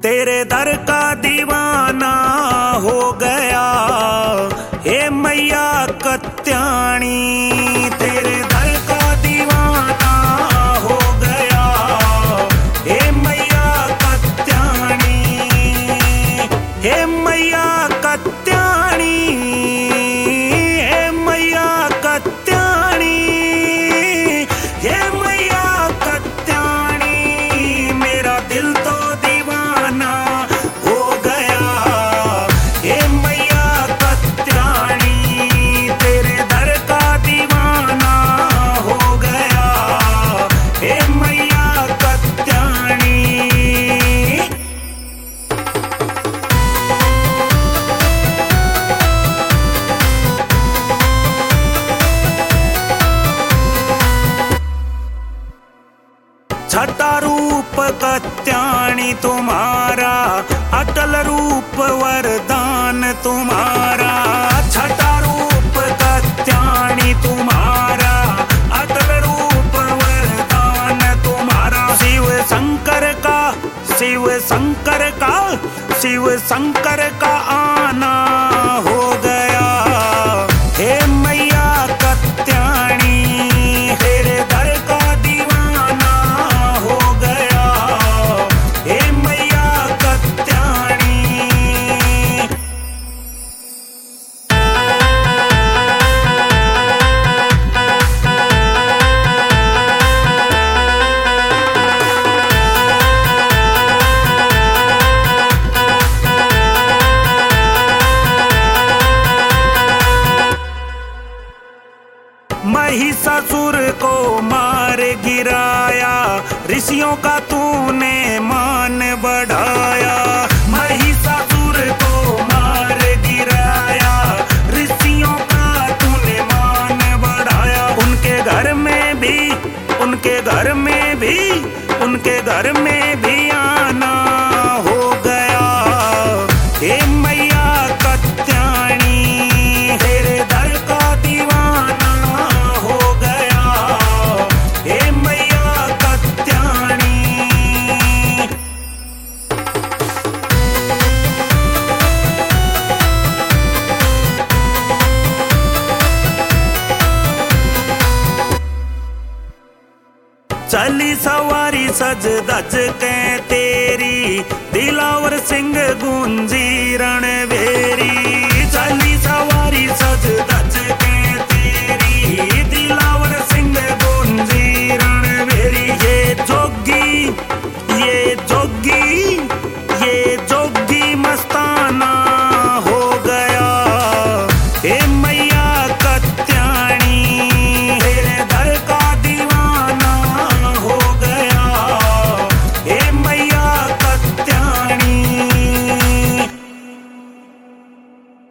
तेरे दर का दीवाना हो गया, हे मैया कत्याणी। तेरे दर का दीवाना हो गया, हे मैया कत्याणी, हे मैया कत्याणी, हे मैया कत्याणी, हे मैया कत्याणी। मेरा दिल तो दीवाना हो गया, हे मैया कत्याणी। तेरे दर का दीवाना हो गया, हे मैया कत्याणी। छठा रूप कत्याणी तुम्हारा, अटल रूप वरदान तुम्हारा। छठा रूप कत्याणी तुम्हारा, अटल रूप वरदान तुम्हारा। शिव शंकर का, शिव शंकर का, शिव शंकर का आना हो गया, हे मैया कत्याणी। तेरे दर का दीवाना हो गया, हे मैया कत्याणी। महिषासुर को मार गिराया, ऋषियों का तूने मान बढ़ाया। महिषासुर को मार गिराया, ऋषियों का तूने मान बढ़ाया। उनके घर में भी, उनके घर में भी, उनके घर में भी आना हो गया, हे मैया कत्याणी। तेरे दर का दीवाना हो गया, हे मैया कत्याणी। चली सवारी सज धज के तेरी, दिलावर सिंह गुंजी रणवेरी। चली सवारी सज धज के तेरी, दिलावर सिंह गुंजी रणवेरी। ये जोगी, ये जोगी